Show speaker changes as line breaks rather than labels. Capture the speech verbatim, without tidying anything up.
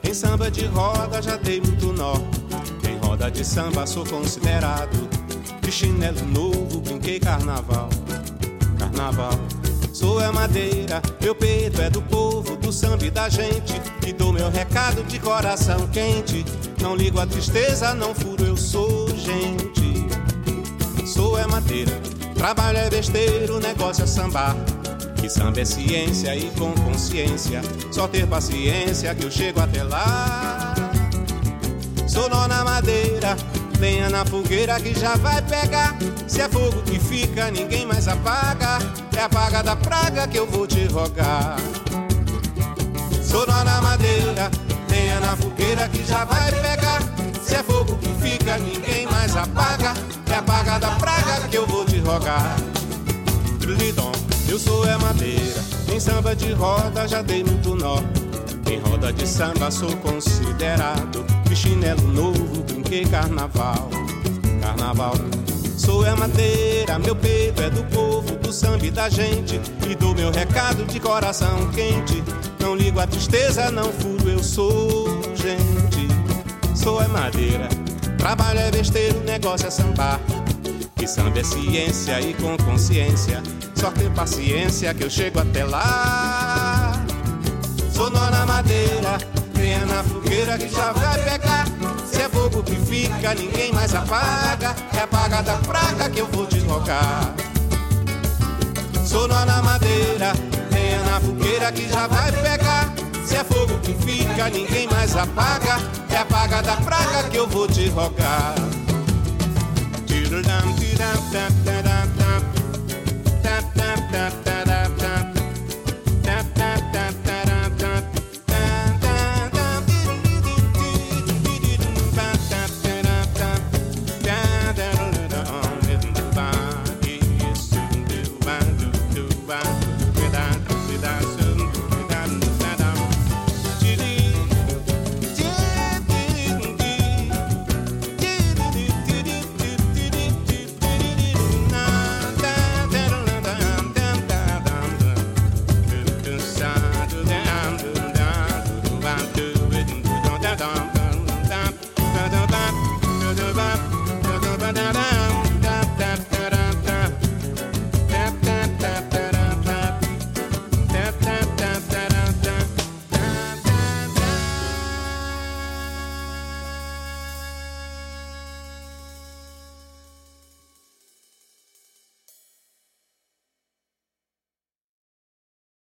Em samba de roda já dei muito nó. Em roda de samba sou considerado. De chinelo novo brinquei carnaval. Carnaval. Sou é madeira, meu peito é do povo, do samba e da gente. E dou meu recado de coração quente. Não ligo a tristeza, não furo, eu sou gente. Sou é madeira, trabalho é besteira, o negócio é sambar. Que samba é ciência e com consciência. Só ter paciência que eu chego até lá. Sou nó na madeira, lenha na fogueira que já vai pegar. Se é fogo que fica, ninguém mais apaga. É a paga da praga que eu vou te rogar. Sou nó na madeira, lenha na fogueira que já vai pegar. Se é fogo que fica, ninguém mais apaga. É a paga da praga que eu vou te rogar. Trilidom. Eu sou é madeira, em samba de roda já dei muito nó. Em roda de samba sou considerado. De chinelo novo brinquei carnaval. Carnaval. Sou é madeira, meu peito é do povo, do samba e da gente. E dou meu recado de coração quente. Não ligo a tristeza, não furo, eu sou gente. Sou é madeira, trabalho é besteira, o negócio é sambar. Que samba é ciência e com consciência. Só ter paciência que eu chego até lá. Sou nó na madeira, lenha na fogueira que já vai pegar. Se é fogo que fica, ninguém mais apaga. É a paga da praga que eu vou te rogar. Sou nó na madeira, lenha na fogueira que já vai pegar. Se é fogo que fica, ninguém mais apaga. É a paga da praga que eu vou te rogar. Tiram, tiram, tiram, tiram. Tap, tap, tap.